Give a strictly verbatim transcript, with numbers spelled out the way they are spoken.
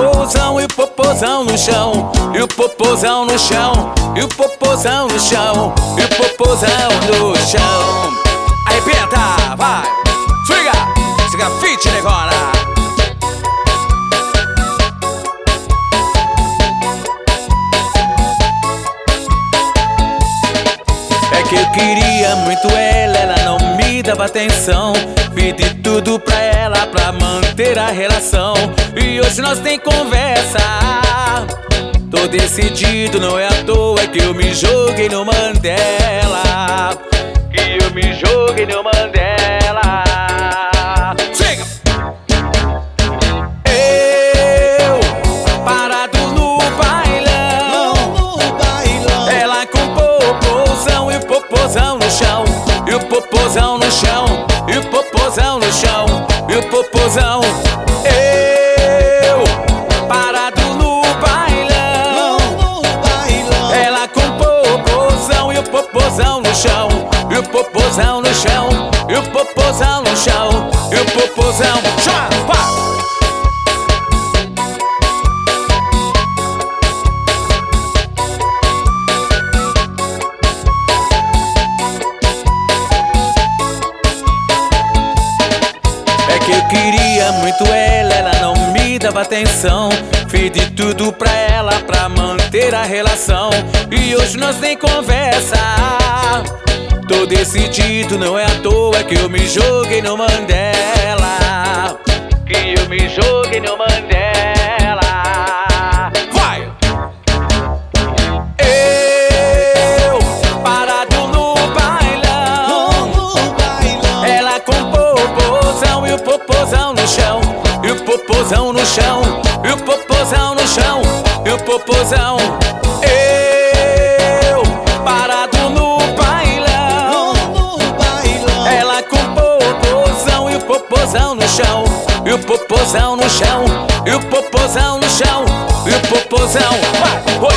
popozão e o popozão no chão, e o popozão no chão, e o popozão no chão, e o popozão no chão. Arrebenta, vai, swinga, esse grafite negona. É que eu queria muito ela, ela não me dava atenção. Pedi tudo pra ela pra manter a relação, e hoje nós tem conversa. Tô decidido, não é à toa que eu me joguei no Mandela, que eu me joguei no Mandela. Chega! Eu, parado no bailão, no bailão. Ela com popozão e o popozão no chão, e o popozão no chão, e o popozão no chão, e o popozão. Eu, parado no bailão, no bailão. Ela com popozão e o popozão no chão, e o popozão no chão, e o popozão no chão, e o popozão. Chapa! É que eu queria muito ela, ela não me dava atenção. Fiz de tudo pra ela pra manter a relação, e hoje nós nem conversa. Tô decidido, não é à toa que eu me joguei no Mandela, que eu me joguei no Mandela. Vai! Eu, parado no bailão, no bailão. Ela com popozão e o popozão no chão, e o popozão no chão, e o popozão no chão, e o popozão. Eu, parado no bailão, no bailão. Ela com popozão e o popozão no chão, e o popozão no chão, e o popozão no chão, e o popozão. Vai!